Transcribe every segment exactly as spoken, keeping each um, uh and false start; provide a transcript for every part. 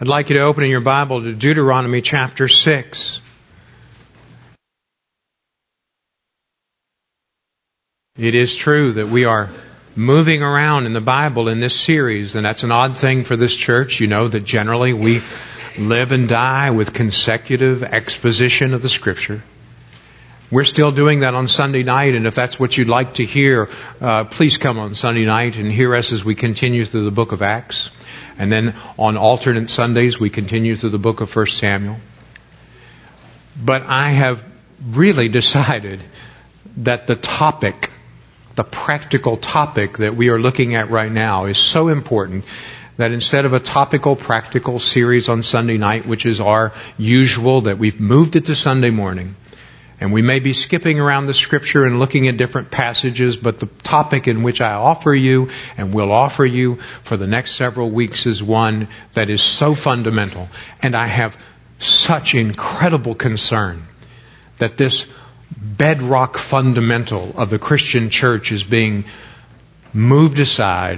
I'd like you to open in your Bible to Deuteronomy chapter six. It is true that we are moving around in the Bible in this series, and that's an odd thing for this church. You know that generally we live and die with consecutive exposition of the Scripture. We're still doing that on Sunday night, and if that's what you'd like to hear, uh, please come on Sunday night and hear us as we continue through the book of Acts. And then on alternate Sundays, we continue through the book of First Samuel. But I have really decided that the topic, the practical topic that we are looking at right now is so important that instead of a topical, practical series on Sunday night, which is our usual, that we've moved it to Sunday morning. And we may be skipping around the Scripture and looking at different passages, but the topic in which I offer you and will offer you for the next several weeks is one that is so fundamental. And I have such incredible concern that this bedrock fundamental of the Christian church is being moved aside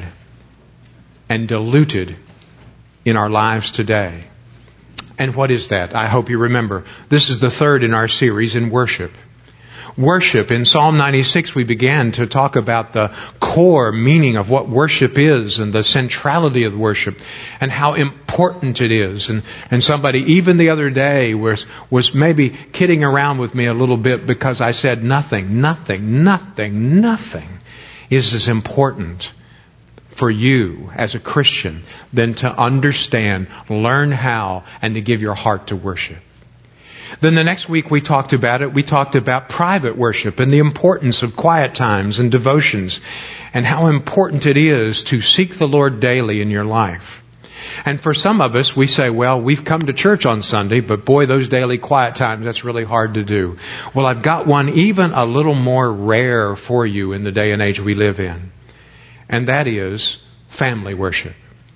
and diluted in our lives today. And what is that? I hope you remember. This is the third in our series in worship. Worship. In Psalm ninety-six, we began to talk about the core meaning of what worship is and the centrality of worship and how important it is. And, and somebody, even the other day, was, was maybe kidding around with me a little bit because I said nothing, nothing, nothing, nothing is as important for you as a Christian than to understand, learn how, and to give your heart to worship. Then the next week we talked about it. We talked about private worship and the importance of quiet times and devotions and how important it is to seek the Lord daily in your life. And for some of us, we say, well, we've come to church on Sunday, but boy, those daily quiet times, that's really hard to do. Well, I've got one even a little more rare for you in the day and age we live in. And that is family worship.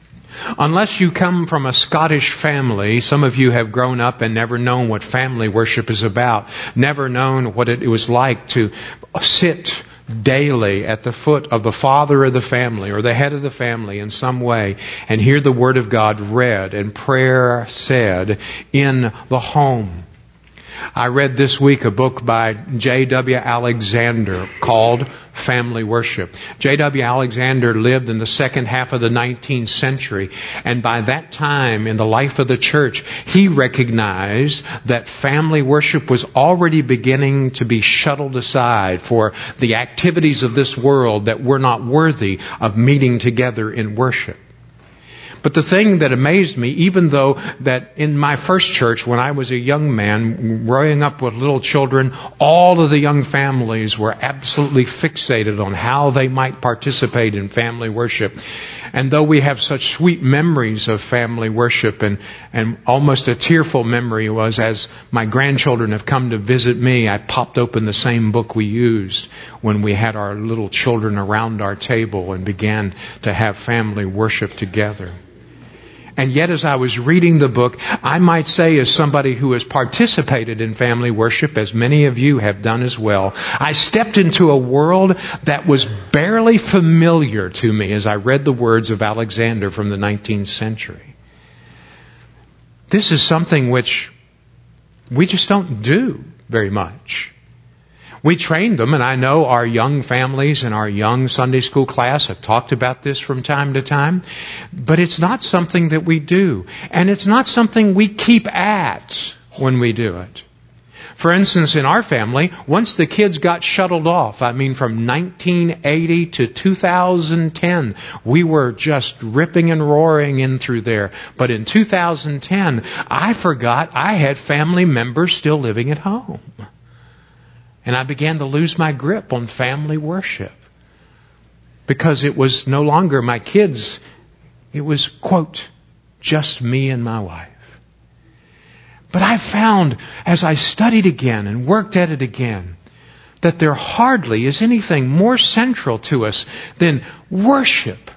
Unless you come from a Scottish family, some of you have grown up and never known what family worship is about, never known what it was like to sit daily at the foot of the father of the family or the head of the family in some way and hear the Word of God read and prayer said in the home. I read this week a book by J W Alexander called Family Worship. J W Alexander lived in the second half of the nineteenth century, and by that time in the life of the church, he recognized that family worship was already beginning to be shuttled aside for the activities of this world that were not worthy of meeting together in worship. But the thing that amazed me, even though that in my first church, when I was a young man, growing up with little children, all of the young families were absolutely fixated on how they might participate in family worship. And though we have such sweet memories of family worship, and, and almost a tearful memory was as my grandchildren have come to visit me, I popped open the same book we used when we had our little children around our table and began to have family worship together. And yet as I was reading the book, I might say as somebody who has participated in family worship, as many of you have done as well, I stepped into a world that was barely familiar to me as I read the words of Alexander from the nineteenth century. This is something which we just don't do very much. We train them, and I know our young families and our young Sunday school class have talked about this from time to time, but it's not something that we do. And it's not something we keep at when we do it. For instance, in our family, once the kids got shuttled off, I mean from nineteen eighty to two thousand ten, we were just ripping and roaring in through there. But in two thousand ten, I forgot I had family members still living at home. And I began to lose my grip on family worship because it was no longer my kids. It was, quote, just me and my wife. But I found as I studied again and worked at it again that there hardly is anything more central to us than worship,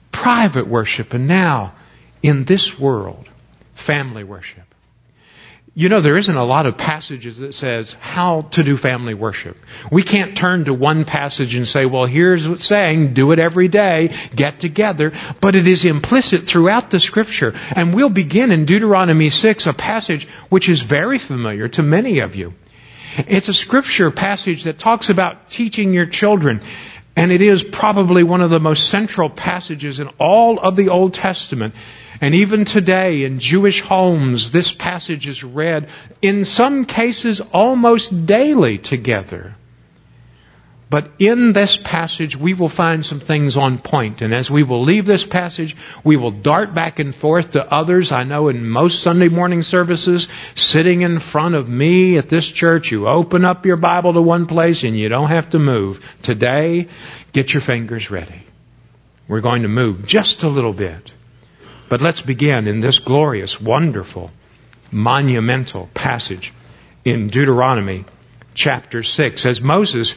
private worship, and now in this world, family worship. You know, there isn't a lot of passages that says how to do family worship. We can't turn to one passage and say, well, here's what's saying, do it every day, get together. But it is implicit throughout the Scripture. And we'll begin in Deuteronomy six, a passage which is very familiar to many of you. It's a Scripture passage that talks about teaching your children. And it is probably one of the most central passages in all of the Old Testament. And even today in Jewish homes, this passage is read in some cases almost daily together. But in this passage, we will find some things on point. And as we will leave this passage, we will dart back and forth to others. I know in most Sunday morning services, sitting in front of me at this church, you open up your Bible to one place and you don't have to move. Today, get your fingers ready. We're going to move just a little bit. But let's begin in this glorious, wonderful, monumental passage in Deuteronomy chapter six. As Moses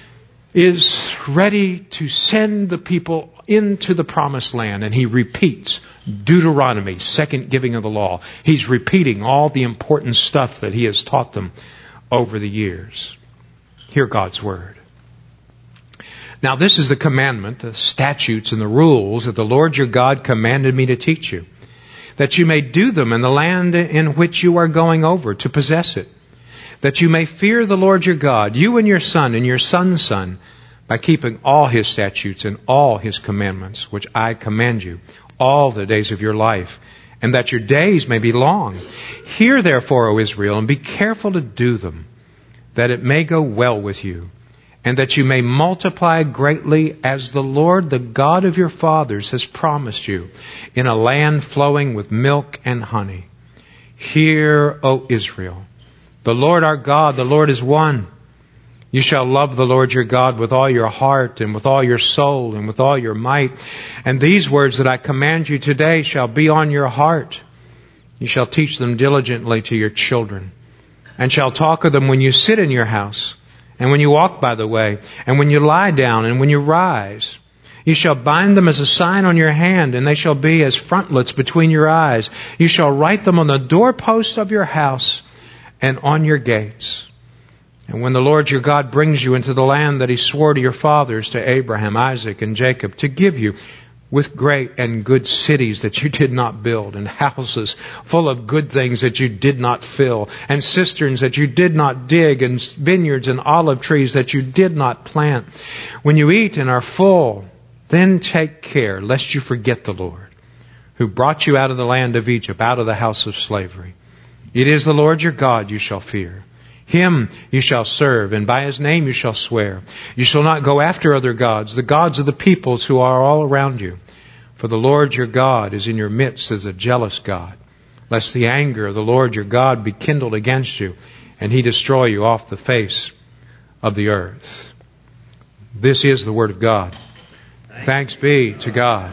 is ready to send the people into the promised land, and he repeats Deuteronomy, second giving of the law. He's repeating all the important stuff that he has taught them over the years. Hear God's word. Now this is the commandment, the statutes and the rules that the Lord your God commanded me to teach you, that you may do them in the land in which you are going over to possess it, that you may fear the Lord your God, you and your son and your son's son, by keeping all his statutes and all his commandments, which I command you, all the days of your life, and that your days may be long. Hear therefore, O Israel, and be careful to do them, that it may go well with you, and that you may multiply greatly as the Lord, the God of your fathers, has promised you, in a land flowing with milk and honey. Hear, O Israel, the Lord our God, the Lord is one. You shall love the Lord your God with all your heart and with all your soul and with all your might. And these words that I command you today shall be on your heart. You shall teach them diligently to your children, and shall talk of them when you sit in your house, and when you walk by the way, and when you lie down, and when you rise. You shall bind them as a sign on your hand, and they shall be as frontlets between your eyes. You shall write them on the doorposts of your house and on your gates. And when the Lord your God brings you into the land that he swore to your fathers, to Abraham, Isaac, and Jacob, to give you, with great and good cities that you did not build, and houses full of good things that you did not fill, and cisterns that you did not dig, and vineyards and olive trees that you did not plant. When you eat and are full, then take care lest you forget the Lord, who brought you out of the land of Egypt, out of the house of slavery. It is the Lord your God you shall fear. Him you shall serve, and by his name you shall swear. You shall not go after other gods, the gods of the peoples who are all around you. For the Lord your God is in your midst as a jealous God, lest the anger of the Lord your God be kindled against you, and he destroy you off the face of the earth. This is the word of God. Thanks be to God.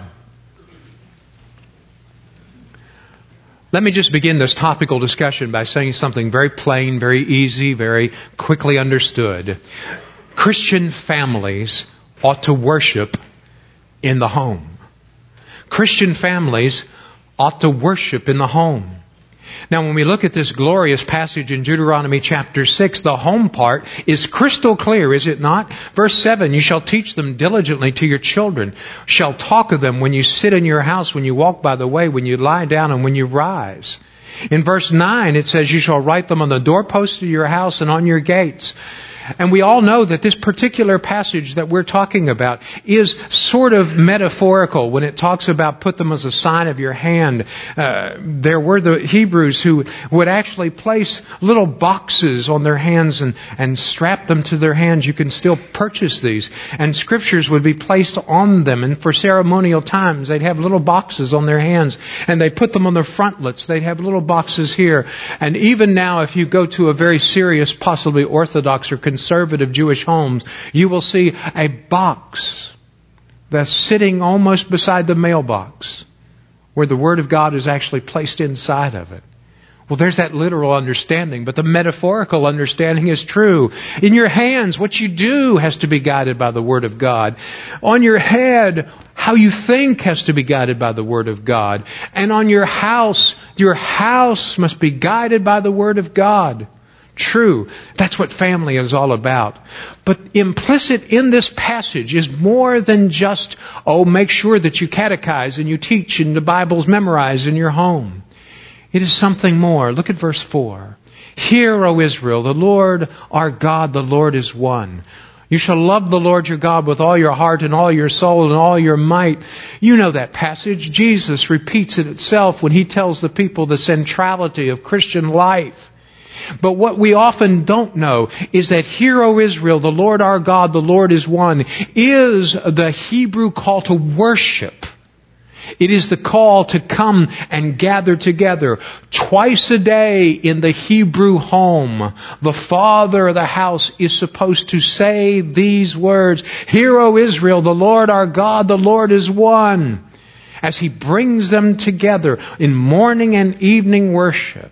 Let me just begin this topical discussion by saying something very plain, very easy, very quickly understood. Christian families ought to worship in the home. Christian families ought to worship in the home. Now, when we look at this glorious passage in Deuteronomy chapter six, the home part is crystal clear, is it not? Verse seven, you shall teach them diligently to your children, shall talk of them when you sit in your house, when you walk by the way, when you lie down, and when you rise. In verse nine, it says, you shall write them on the doorposts of your house and on your gates. And we all know that this particular passage that we're talking about is sort of metaphorical when it talks about put them as a sign of your hand. Uh, there were the Hebrews who would actually place little boxes on their hands and, and strap them to their hands. You can still purchase these. And scriptures would be placed on them. And for ceremonial times, they'd have little boxes on their hands. And they put them on their frontlets. They'd have little boxes here. And even now, if you go to a very serious, possibly Orthodox or conservative Jewish homes, you will see a box that's sitting almost beside the mailbox where the Word of God is actually placed inside of it. Well, there's that literal understanding, but the metaphorical understanding is true. In your hands, what you do has to be guided by the Word of God. On your head, how How you think has to be guided by the Word of God. And on your house, your house must be guided by the Word of God. True. That's what family is all about. But implicit in this passage is more than just, oh, make sure that you catechize and you teach and the Bible's memorized in your home. It is something more. Look at verse four. Hear, O Israel, the Lord our God, the Lord is one. You shall love the Lord your God with all your heart and all your soul and all your might. You know that passage. Jesus repeats it itself when He tells the people the centrality of Christian life. But what we often don't know is that Hear, O Israel, the Lord our God, the Lord is one, is the Hebrew call to worship. It is the call to come and gather together. Twice a day in the Hebrew home, the father of the house is supposed to say these words, Hear, O Israel, the Lord our God, the Lord is one. As He brings them together in morning and evening worship.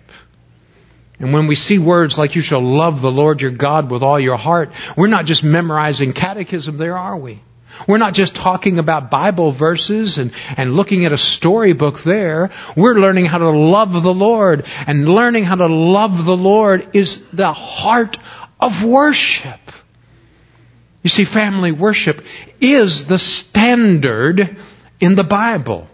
And when we see words like you shall love the Lord your God with all your heart, we're not just memorizing catechism there, are we? We're not just talking about Bible verses and, and looking at a storybook there. We're learning how to love the Lord. And learning how to love the Lord is the heart of worship. You see, family worship is the standard in the Bible.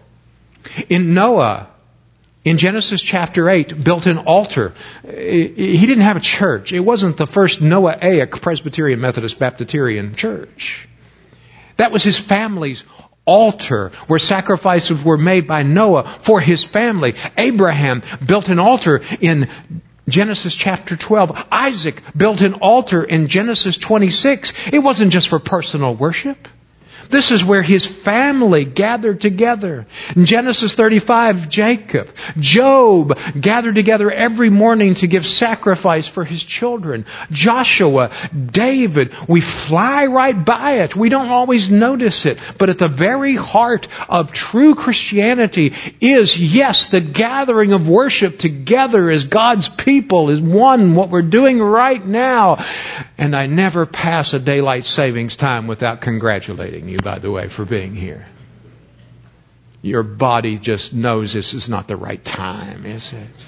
In Noah, in Genesis chapter eight, built an altar. He didn't have a church. It wasn't the first Noahaic Presbyterian Methodist Baptitarian church. That was his family's altar where sacrifices were made by Noah for his family. Abraham built an altar in Genesis chapter twelve. Isaac built an altar in Genesis twenty-six. It wasn't just for personal worship. This is where his family gathered together. In Genesis thirty-five, Jacob, Job gathered together every morning to give sacrifice for his children. Joshua, David, we fly right by it. We don't always notice it. But at the very heart of true Christianity is, yes, the gathering of worship together as God's people is one, what we're doing right now. And I never pass a daylight savings time without congratulating you, by the way, for being here. Your body just knows this is not the right time, is it?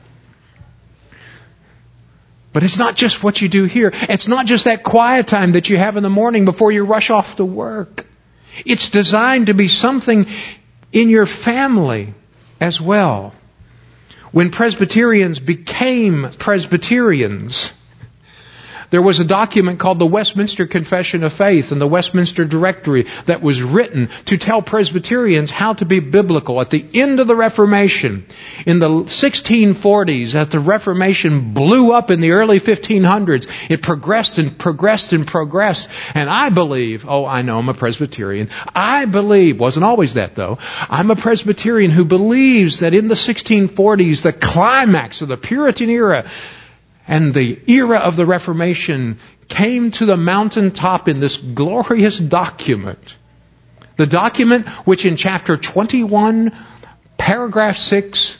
But it's not just what you do here. It's not just that quiet time that you have in the morning before you rush off to work. It's designed to be something in your family as well. When Presbyterians became Presbyterians, there was a document called the Westminster Confession of Faith and the Westminster Directory that was written to tell Presbyterians how to be biblical. At the end of the Reformation, in the sixteen forties, as the Reformation blew up in the early fifteen hundreds, it progressed and progressed and progressed. And I believe, oh, I know I'm a Presbyterian. I believe, wasn't always that though, I'm a Presbyterian who believes that in the sixteen forties, the climax of the Puritan era and the era of the Reformation came to the mountaintop in this glorious document. The document which in chapter twenty-one, paragraph six,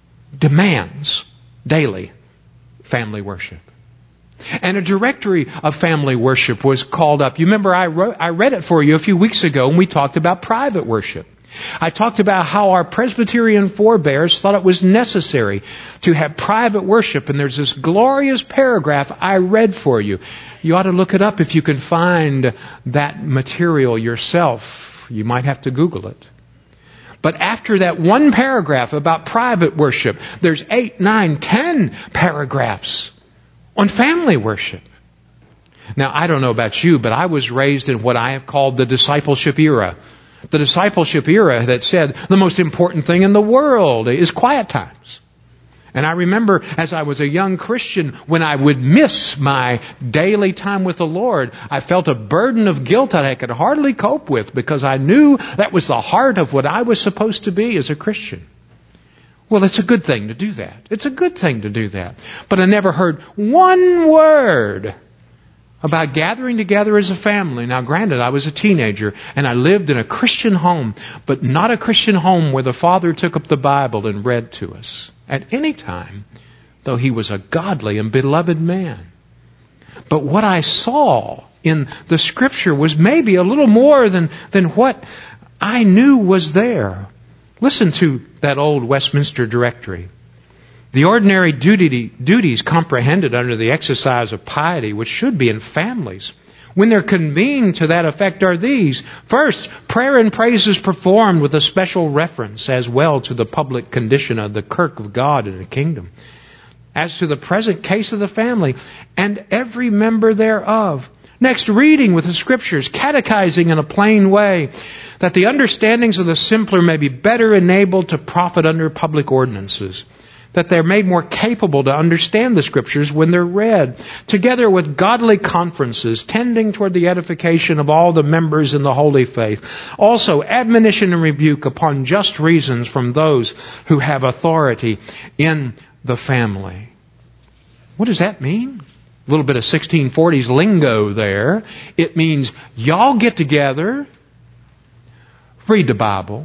demands daily family worship. And a directory of family worship was called up. You remember I wrote, I read it for you a few weeks ago when we talked about private worship. I talked about how our Presbyterian forebears thought it was necessary to have private worship. And there's this glorious paragraph I read for you. You ought to look it up if you can find that material yourself. You might have to Google it. But after that one paragraph about private worship, there's eight, nine, ten paragraphs on family worship. Now, I don't know about you, but I was raised in what I have called the discipleship era. The discipleship era that said the most important thing in the world is quiet times. And I remember as I was a young Christian, when I would miss my daily time with the Lord, I felt a burden of guilt that I could hardly cope with because I knew that was the heart of what I was supposed to be as a Christian. Well, it's a good thing to do that. It's a good thing to do that. But I never heard one word about gathering together as a family. Now, granted, I was a teenager and I lived in a Christian home, but not a Christian home where the father took up the Bible and read to us at any time, though he was a godly and beloved man. But what I saw in the Scripture was maybe a little more than, than what I knew was there. Listen to that old Westminster Directory. The ordinary duty, duties comprehended under the exercise of piety, which should be in families, when they're convened to that effect, are these. First, prayer and praise is performed with a special reference as well to the public condition of the kirk of God in the kingdom, as to the present case of the family, and every member thereof. Next, reading with the Scriptures, catechizing in a plain way, that the understandings of the simpler may be better enabled to profit under public ordinances, that they're made more capable to understand the Scriptures when they're read, together with godly conferences tending toward the edification of all the members in the holy faith. Also, admonition and rebuke upon just reasons from those who have authority in the family. What does that mean? A little bit of sixteen forties lingo there. It means y'all get together, read the Bible,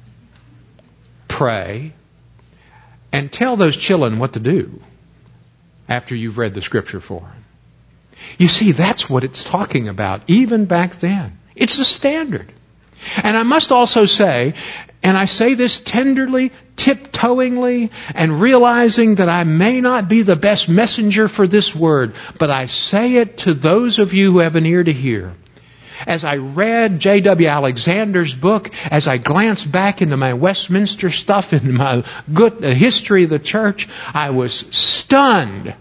pray, and tell those children what to do after you've read the Scripture for them. You see, that's what it's talking about, even back then. It's the standard. And I must also say, and I say this tenderly, tiptoeingly, and realizing that I may not be the best messenger for this word, but I say it to those of you who have an ear to hear. As I read J W Alexander's book, as I glanced back into my Westminster stuff, into my good uh, history of the church, I was stunned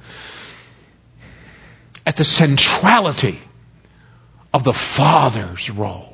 at the centrality of the Father's role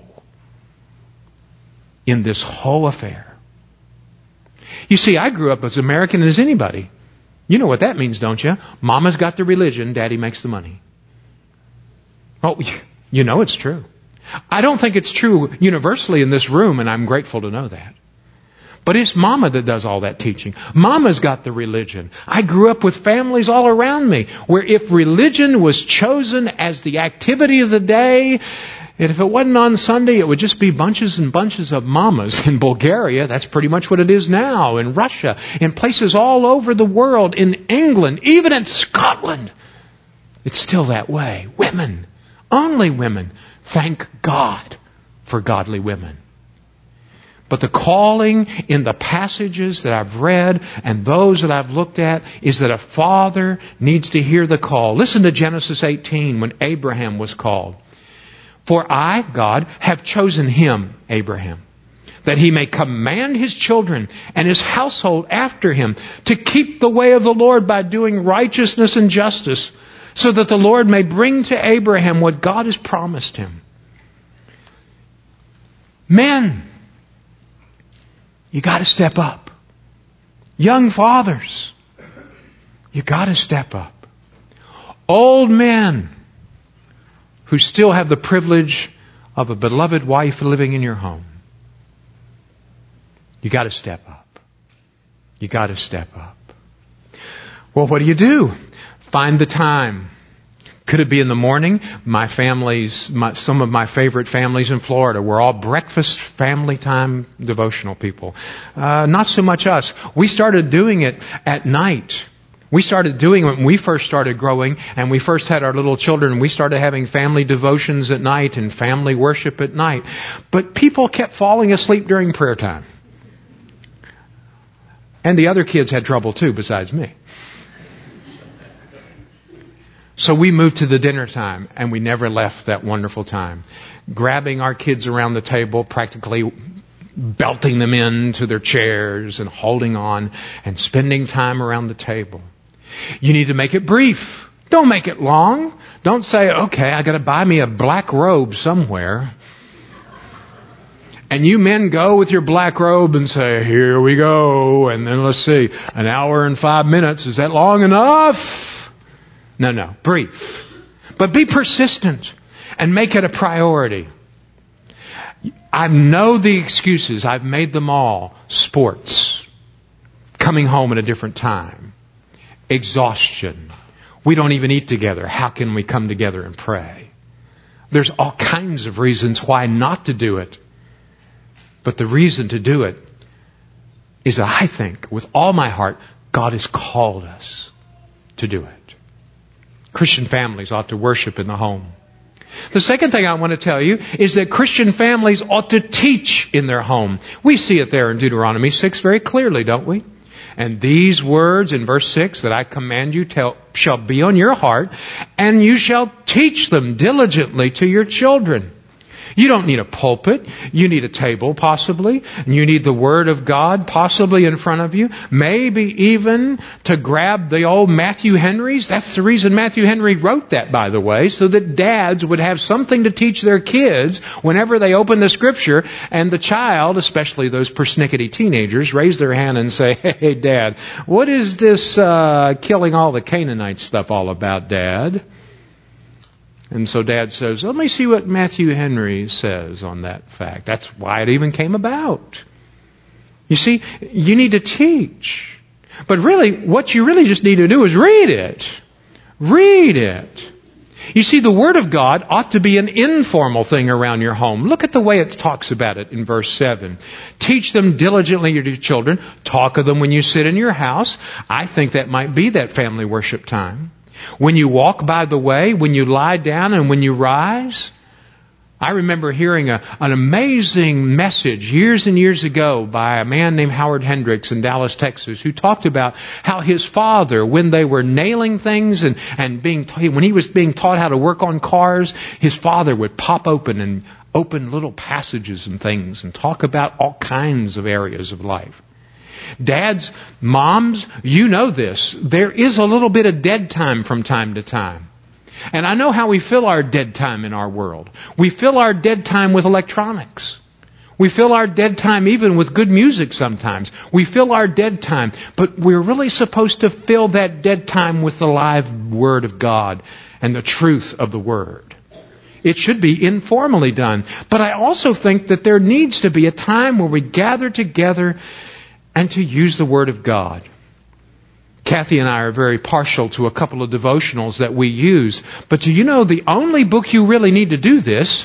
in this whole affair. You see, I grew up as American as anybody. You know what that means, don't you? Mama's got the religion, Daddy makes the money. Oh, you know it's true. I don't think it's true universally in this room, and I'm grateful to know that. But it's Mama that does all that teaching. Mama's got the religion. I grew up with families all around me where if religion was chosen as the activity of the day, and if it wasn't on Sunday, it would just be bunches and bunches of mamas. In Bulgaria, that's pretty much what it is now. In Russia, in places all over the world, in England, even in Scotland. It's still that way. Women. Only women. Thank God for godly women. But the calling in the passages that I've read and those that I've looked at is that a father needs to hear the call. Listen to Genesis eighteen when Abraham was called. For I, God, have chosen him, Abraham, that he may command his children and his household after him to keep the way of the Lord by doing righteousness and justice, so that the Lord may bring to Abraham what God has promised him. Men, you got to step up. Young fathers, you got to step up. Old men who still have the privilege of a beloved wife living in your home, you got to step up. You got to step up. Well, what do you do? Find the time. Could it be in the morning? My families, my, some of my favorite families in Florida, we're all breakfast family time devotional people. Uh, not so much us. We started doing it at night. We started doing it when we first started growing and we first had our little children. We started having family devotions at night and family worship at night. But people kept falling asleep during prayer time. And the other kids had trouble too, besides me. So we moved to the dinner time, and we never left that wonderful time. Grabbing our kids around the table, practically belting them into their chairs and holding on and spending time around the table. You need to make it brief. Don't make it long. Don't say, okay, I got to buy me a black robe somewhere. And you men go with your black robe and say, here we go. And then let's see, an hour and five minutes. Is that long enough? No, no, brief. But be persistent and make it a priority. I know the excuses. I've made them all. Sports. Coming home at a different time. Exhaustion. We don't even eat together. How can we come together and pray? There's all kinds of reasons why not to do it. But the reason to do it is that I think, with all my heart, God has called us to do it. Christian families ought to worship in the home. The second thing I want to tell you is that Christian families ought to teach in their home. We see it there in Deuteronomy six very clearly, don't we? And these words in verse six that I command you tell, shall be on your heart, and you shall teach them diligently to your children. You don't need a pulpit. You need a table, possibly. And you need the Word of God, possibly in front of you. Maybe even to grab the old Matthew Henry's. That's the reason Matthew Henry wrote that, by the way, so that dads would have something to teach their kids whenever they open the Scripture, and the child, especially those persnickety teenagers, raise their hand and say, "Hey, Dad, what is this uh, killing all the Canaanites stuff all about, Dad?" And so Dad says, let me see what Matthew Henry says on that fact. That's why it even came about. You see, you need to teach. But really, what you really just need to do is read it. Read it. You see, the Word of God ought to be an informal thing around your home. Look at the way it talks about it in verse seven. Teach them diligently to your children. Talk of them when you sit in your house. I think that might be that family worship time. When you walk by the way, when you lie down and when you rise. I remember hearing a, an amazing message years and years ago by a man named Howard Hendricks in Dallas, Texas, who talked about how his father, when they were nailing things and, and being, when he was being taught how to work on cars, his father would pop open and open little passages and things and talk about all kinds of areas of life. Dads, moms, you know this. There is a little bit of dead time from time to time. And I know how we fill our dead time in our world. We fill our dead time with electronics. We fill our dead time even with good music sometimes. We fill our dead time. But we're really supposed to fill that dead time with the live Word of God and the truth of the Word. It should be informally done. But I also think that there needs to be a time where we gather together and to use the Word of God. Kathy and I are very partial to a couple of devotionals that we use. But do you know the only book you really need to do this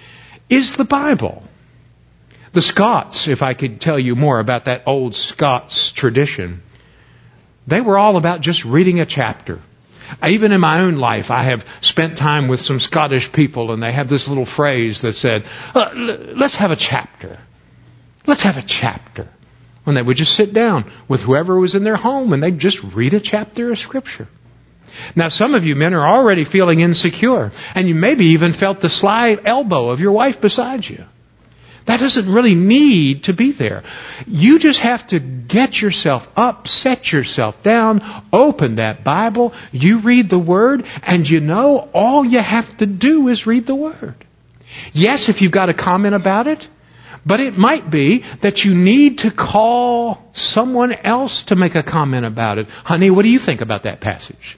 is the Bible? The Scots, if I could tell you more about that old Scots tradition, they were all about just reading a chapter. Even in my own life, I have spent time with some Scottish people, and they have this little phrase that said, uh, let's have a chapter. Let's have a chapter. And they would just sit down with whoever was in their home and they'd just read a chapter of Scripture. Now, some of you men are already feeling insecure, and you maybe even felt the sly elbow of your wife beside you. That doesn't really need to be there. You just have to get yourself up, set yourself down, open that Bible, you read the Word, and you know all you have to do is read the Word. Yes, if you've got a comment about it, but it might be that you need to call someone else to make a comment about it. Honey, what do you think about that passage?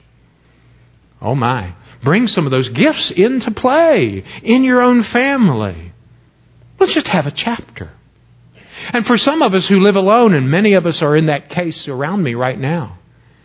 Oh my. Bring some of those gifts into play in your own family. Let's just have a chapter. And for some of us who live alone, and many of us are in that case around me right now,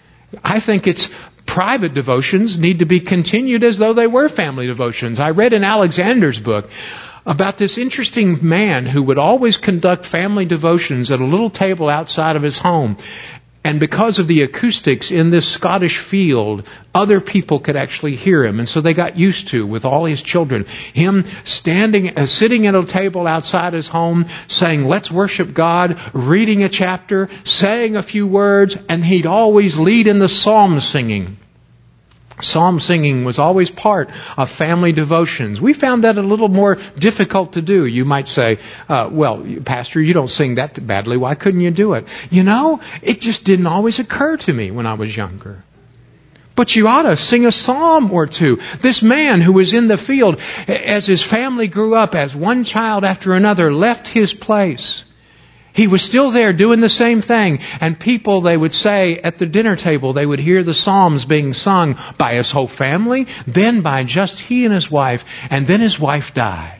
I think it's private devotions need to be continued as though they were family devotions. I read in Alexander's book about this interesting man who would always conduct family devotions at a little table outside of his home. And because of the acoustics in this Scottish field, other people could actually hear him. And so they got used to, with all his children, him standing, uh, sitting at a table outside his home, saying, let's worship God, reading a chapter, saying a few words, and he'd always lead in the psalm singing. Psalm singing was always part of family devotions. We found that a little more difficult to do. You might say, uh, well, Pastor, you don't sing that badly. Why couldn't you do it? You know, it just didn't always occur to me when I was younger. But you ought to sing a psalm or two. This man who was in the field, as his family grew up, as one child after another left his place, he was still there doing the same thing. And people, they would say at the dinner table, they would hear the Psalms being sung by his whole family, then by just he and his wife, and then his wife died.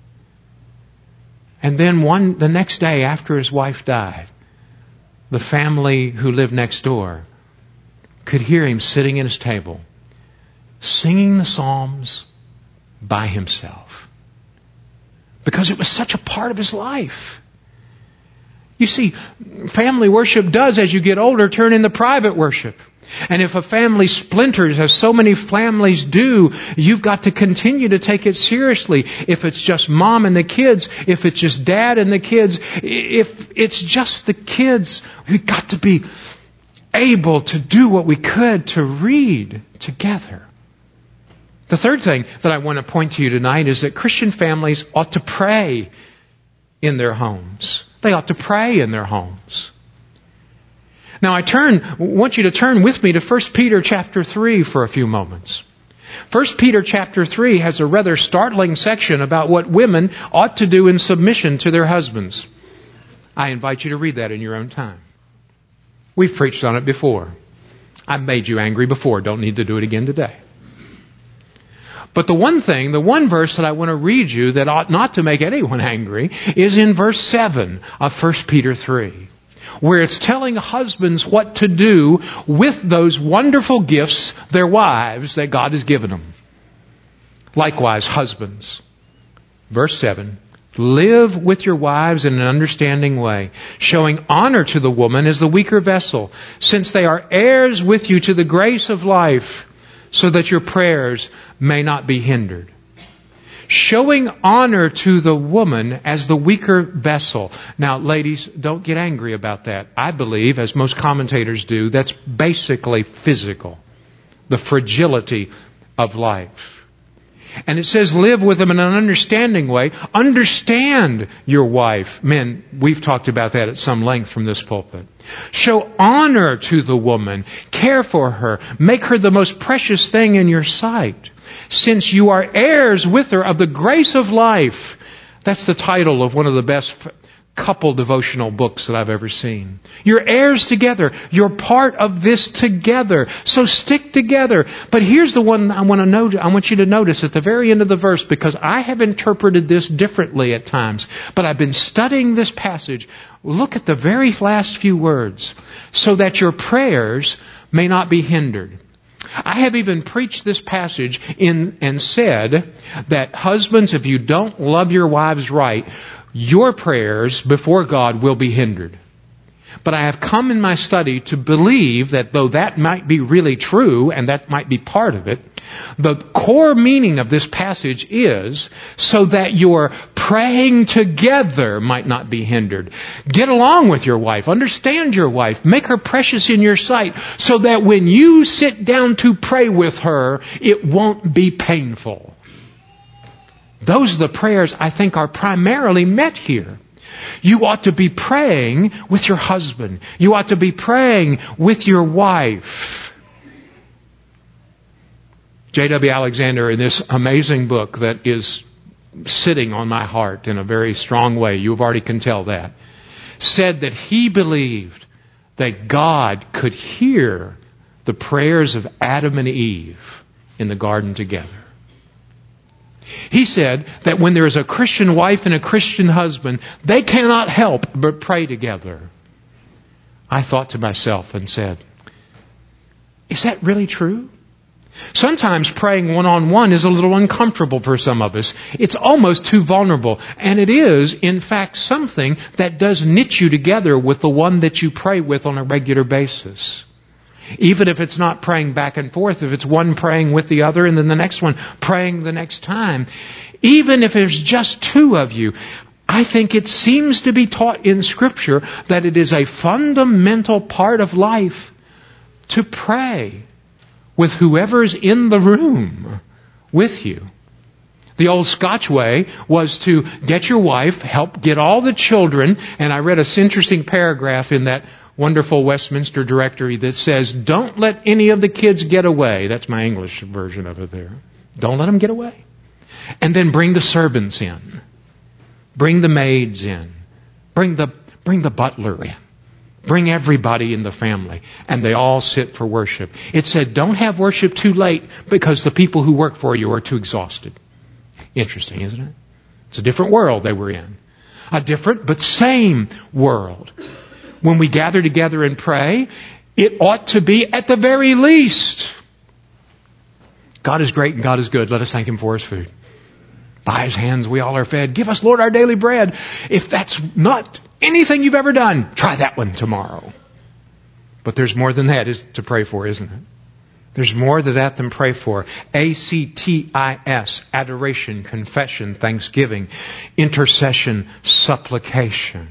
And then one, the next day after his wife died, the family who lived next door could hear him sitting at his table, singing the Psalms by himself. Because it was such a part of his life. You see, family worship does, as you get older, turn into private worship. And if a family splinters, as so many families do, you've got to continue to take it seriously. If it's just mom and the kids, if it's just dad and the kids, if it's just the kids, we've got to be able to do what we could to read together. The third thing that I want to point to you tonight is that Christian families ought to pray in their homes. They ought to pray in their homes. Now I turn, want you to turn with me to First Peter chapter three for a few moments. First Peter chapter three has a rather startling section about what women ought to do in submission to their husbands. I invite you to read that in your own time. We've preached on it before. I've made you angry before. Don't need to do it again today. But the one thing, the one verse that I want to read you that ought not to make anyone angry is in verse seven of First Peter three. Where it's telling husbands what to do with those wonderful gifts, their wives, that God has given them. Likewise, husbands. Verse seven. Live with your wives in an understanding way, showing honor to the woman as the weaker vessel, since they are heirs with you to the grace of life, so that your prayers may not be hindered. Showing honor to the woman as the weaker vessel. Now, ladies, don't get angry about that. I believe, as most commentators do, that's basically physical. The fragility of life. And it says live with them in an understanding way. Understand your wife. Men, we've talked about that at some length from this pulpit. Show honor to the woman. Care for her. Make her the most precious thing in your sight. Since you are heirs with her of the grace of life. That's the title of one of the best couple devotional books that I've ever seen. You're heirs together. You're part of this together. So stick together. But here's the one I want to note, I want you to notice at the very end of the verse, because I have interpreted this differently at times. But I've been studying this passage. Look at the very last few words. So that your prayers may not be hindered. I have even preached this passage in and said that husbands, if you don't love your wives right, your prayers before God will be hindered. But I have come in my study to believe that though that might be really true, and that might be part of it, the core meaning of this passage is so that your praying together might not be hindered. Get along with your wife. Understand your wife. Make her precious in your sight so that when you sit down to pray with her, it won't be painful. Those are the prayers I think are primarily met here. You ought to be praying with your husband. You ought to be praying with your wife. J W Alexander, in this amazing book that is sitting on my heart in a very strong way, you already can tell that, said that he believed that God could hear the prayers of Adam and Eve in the garden together. He said that when there is a Christian wife and a Christian husband, they cannot help but pray together. I thought to myself and said, is that really true? Sometimes praying one-on-one is a little uncomfortable for some of us. It's almost too vulnerable. And it is, in fact, something that does knit you together with the one that you pray with on a regular basis. Even if it's not praying back and forth, if it's one praying with the other and then the next one praying the next time. Even if there's just two of you, I think it seems to be taught in Scripture that it is a fundamental part of life to pray with whoever's in the room with you. The old Scotch way was to get your wife, help get all the children, and I read this interesting paragraph in that wonderful Westminster Directory that says, don't let any of the kids get away. That's my English version of it there. Don't let them get away. And then bring the servants in. Bring the maids in. Bring the, bring the butler in. Bring everybody in the family. And they all sit for worship. It said, don't have worship too late because the people who work for you are too exhausted. Interesting, isn't it? It's a different world they were in. A different but same world. When we gather together and pray, it ought to be at the very least. God is great and God is good. Let us thank Him for His food. By His hands we all are fed. Give us, Lord, our daily bread. If that's not anything you've ever done, try that one tomorrow. But there's more than that is to pray for, isn't it? There's more to that than pray for. A C T I S, adoration, confession, thanksgiving, intercession, supplication.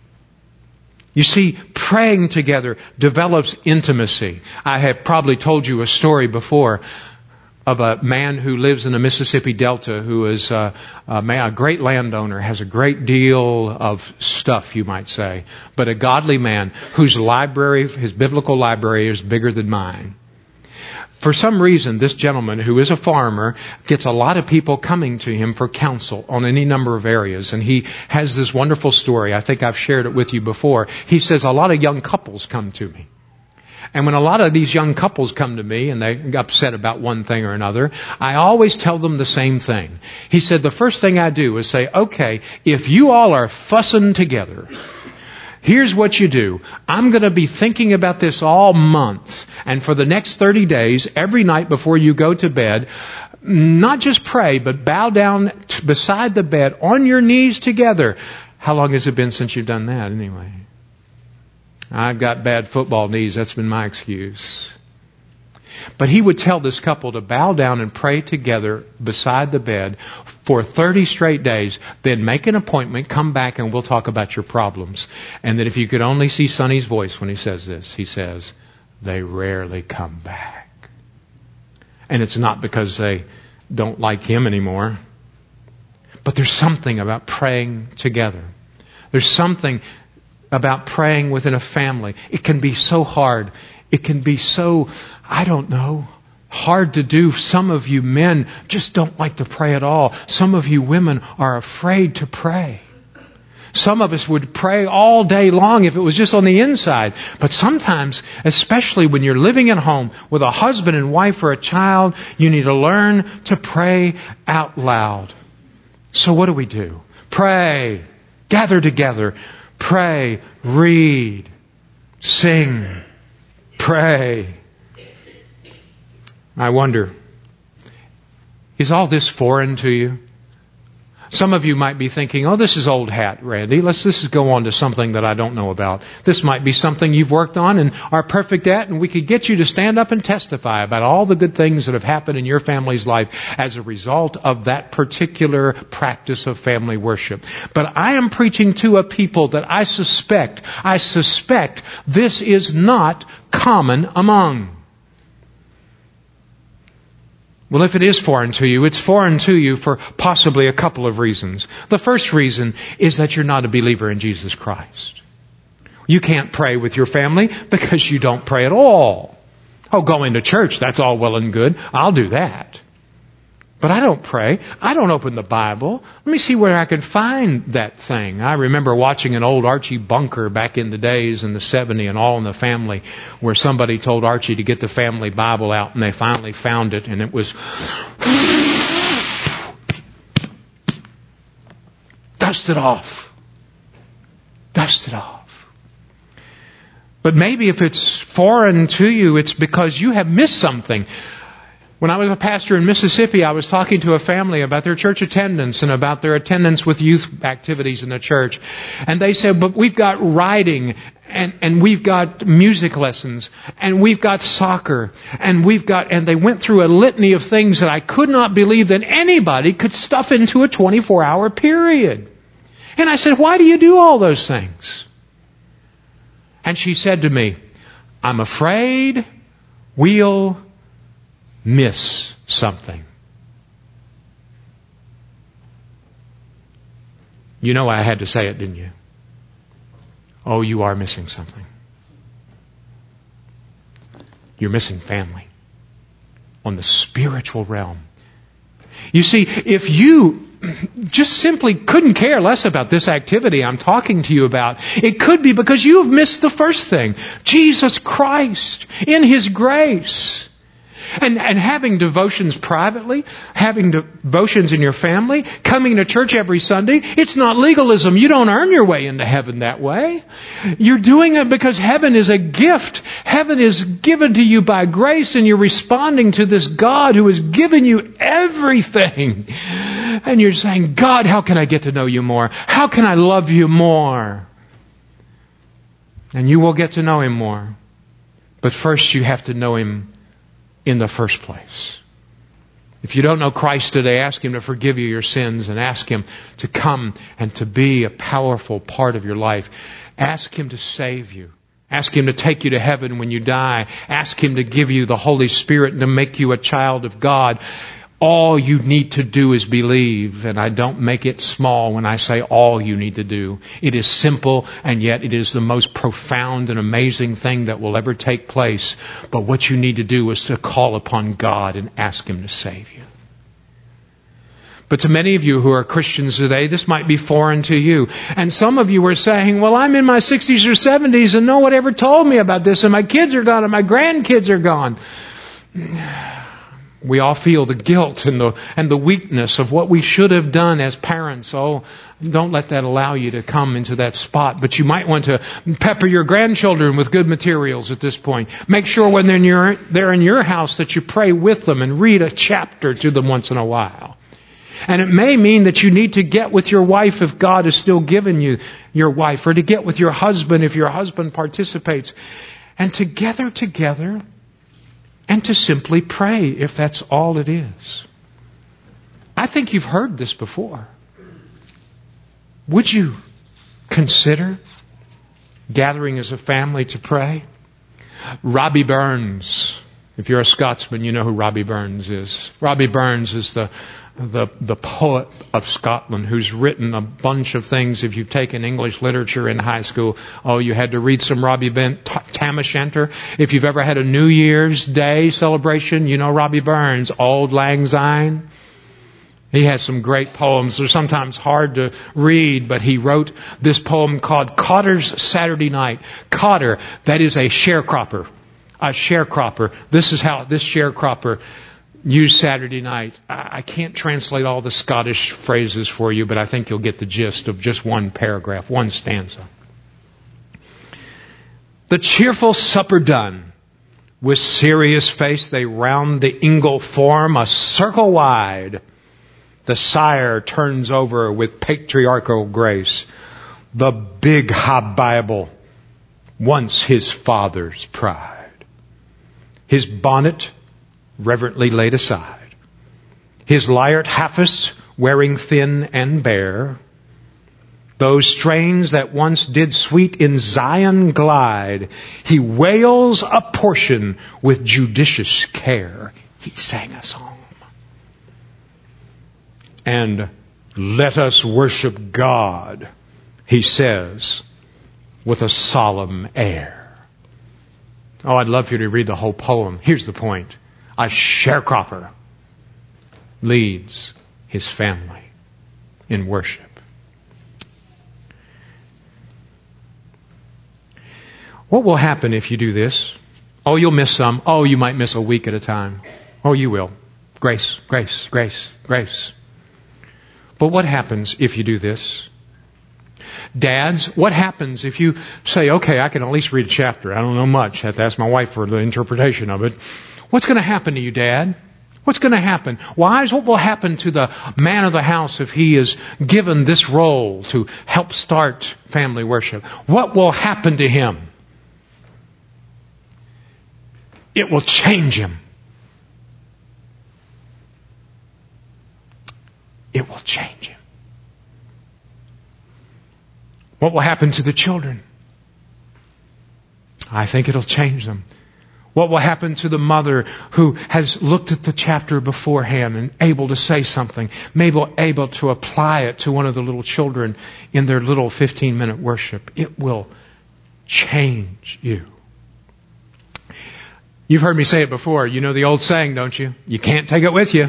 You see, praying together develops intimacy. I have probably told you a story before of a man who lives in the Mississippi Delta who is a, a, man, a great landowner, has a great deal of stuff, you might say, but a godly man whose library, his biblical library, is bigger than mine. For some reason, this gentleman, who is a farmer, gets a lot of people coming to him for counsel on any number of areas. And he has this wonderful story. I think I've shared it with you before. He says a lot of young couples come to me. And when a lot of these young couples come to me and they're upset about one thing or another, I always tell them the same thing. He said, the first thing I do is say, okay, if you all are fussing together, here's what you do. I'm going to be thinking about this all month. And for the next thirty days, every night before you go to bed, not just pray, but bow down t- beside the bed on your knees together. How long has it been since you've done that anyway? I've got bad football knees. That's been my excuse. But he would tell this couple to bow down and pray together beside the bed for thirty straight days, then make an appointment, come back, and we'll talk about your problems. And that if you could only see Sonny's voice when he says this, he says, they rarely come back. And it's not because they don't like him anymore, but there's something about praying together. There's something about praying within a family. It can be so hard. It can be so, I don't know, hard to do. Some of you men just don't like to pray at all. Some of you women are afraid to pray. Some of us would pray all day long if it was just on the inside. But sometimes, especially when you're living at home with a husband and wife or a child, you need to learn to pray out loud. So what do we do? Pray. Gather together. Pray. Read. Sing. Pray. I wonder, is all this foreign to you? Some of you might be thinking, oh, this is old hat, Randy. Let's just go on to something that I don't know about. This might be something you've worked on and are perfect at, and we could get you to stand up and testify about all the good things that have happened in your family's life as a result of that particular practice of family worship. But I am preaching to a people that I suspect, I suspect this is not common among. Well, if it is foreign to you, it's foreign to you for possibly a couple of reasons. The first reason is that you're not a believer in Jesus Christ. You can't pray with your family because you don't pray at all. Oh, going to church, that's all well and good. I'll do that. But I don't pray. I don't open the Bible. Let me see where I can find that thing. I remember watching an old Archie Bunker back in the days in the seventies and All in the Family, where somebody told Archie to get the family Bible out, and they finally found it, and it was dust it off. Dust it off. But maybe if it's foreign to you, it's because you have missed something. When I was a pastor in Mississippi, I was talking to a family about their church attendance and about their attendance with youth activities in the church. And they said, but we've got riding and, and we've got music lessons and we've got soccer and we've got, and they went through a litany of things that I could not believe that anybody could stuff into a twenty-four hour period. And I said, why do you do all those things? And she said to me, I'm afraid we'll miss something. You know I had to say it, didn't you? Oh, you are missing something. You're missing family on the spiritual realm. You see, if you just simply couldn't care less about this activity I'm talking to you about, it could be because you have missed the first thing. Jesus Christ in His grace. And, and having devotions privately, having devotions in your family, coming to church every Sunday, it's not legalism. You don't earn your way into heaven that way. You're doing it because heaven is a gift. Heaven is given to you by grace, and you're responding to this God who has given you everything. And you're saying, God, how can I get to know you more? How can I love you more? And you will get to know Him more. But first you have to know Him in the first place. If you don't know Christ today, ask Him to forgive you your sins and ask Him to come and to be a powerful part of your life. Ask Him to save you. Ask Him to take you to heaven when you die. Ask Him to give you the Holy Spirit and to make you a child of God. All you need to do is believe, and I don't make it small when I say all you need to do. It is simple, and yet it is the most profound and amazing thing that will ever take place. But what you need to do is to call upon God and ask Him to save you. But to many of you who are Christians today, this might be foreign to you. And some of you are saying, well, I'm in my sixties or seventies and no one ever told me about this, and my kids are gone and my grandkids are gone. We all feel the guilt and the and the weakness of what we should have done as parents. Oh, don't let that allow you to come into that spot. But you might want to pepper your grandchildren with good materials at this point. Make sure when they're in your, they're in your house that you pray with them and read a chapter to them once in a while. And it may mean that you need to get with your wife if God has still given you your wife, or to get with your husband if your husband participates. And together, together, and to simply pray if that's all it is. I think you've heard this before. Would you consider gathering as a family to pray? Robbie Burns. If you're a Scotsman, you know who Robbie Burns is. Robbie Burns is the the the poet of Scotland who's written a bunch of things. If you've taken English literature in high school, oh, you had to read some Robbie Ben, Tam O'Shanter. If you've ever had a New Year's Day celebration, you know Robbie Burns, Auld Lang Syne. He has some great poems. They're sometimes hard to read, but he wrote this poem called Cotter's Saturday Night. Cotter, that is a sharecropper. A sharecropper. This is how this sharecropper used Saturday night. I can't translate all the Scottish phrases for you, but I think you'll get the gist of just one paragraph, one stanza. The cheerful supper done, with serious face they round the ingle form a circle wide. The sire turns over with patriarchal grace the big high Bible, once his father's pride. His bonnet reverently laid aside, his lyre haffis wearing thin and bare, those strains that once did sweet in Zion glide, he wails a portion with judicious care. He sang a psalm. And let us worship God, he says, with a solemn air. Oh, I'd love for you to read the whole poem. Here's the point. A sharecropper leads his family in worship. What will happen if you do this? Oh, you'll miss some. Oh, you might miss a week at a time. Oh, you will. Grace, grace, grace, grace. But what happens if you do this? Dads, what happens if you say, okay, I can at least read a chapter. I don't know much. I have to ask my wife for the interpretation of it. What's going to happen to you, Dad? What's going to happen? Wives, what will happen to the man of the house if he is given this role to help start family worship? What will happen to him? It will change him. It will change him. What will happen to the children? I think it'll change them. What will happen to the mother who has looked at the chapter beforehand and able to say something, maybe able to apply it to one of the little children in their little fifteen minute worship? It will change you. You've heard me say it before. You know the old saying, don't you? You can't take it with you.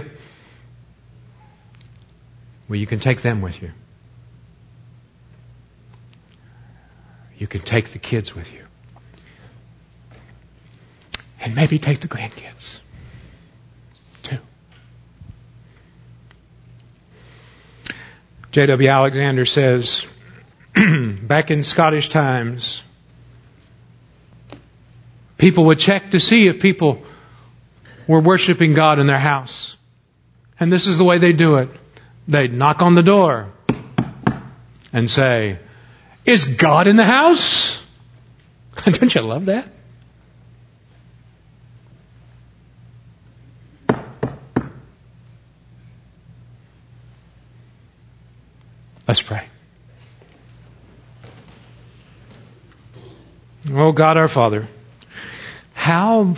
Well, you can take them with you. You can take the kids with you. And maybe take the grandkids, too. J W Alexander says, back in Scottish times, people would check to see if people were worshiping God in their house. And this is the way they do it. They'd knock on the door and say, is God in the house? Don't you love that? Let's pray. Oh God our Father, how,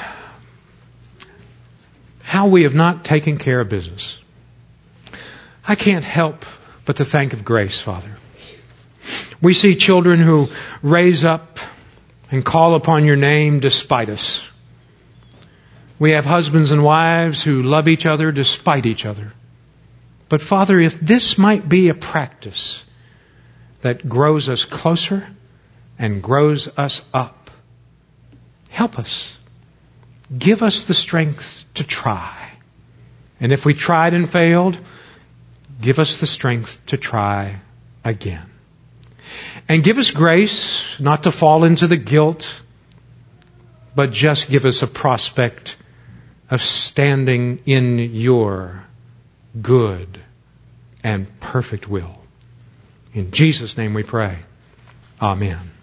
how we have not taken care of business. I can't help but to think of grace, Father. We see children who raise up and call upon your name despite us. We have husbands and wives who love each other despite each other. But Father, if this might be a practice that grows us closer and grows us up, help us. Give us the strength to try. And if we tried and failed, give us the strength to try again. And give us grace not to fall into the guilt, but just give us a prospect of standing in your good and perfect will. In Jesus' name we pray. Amen.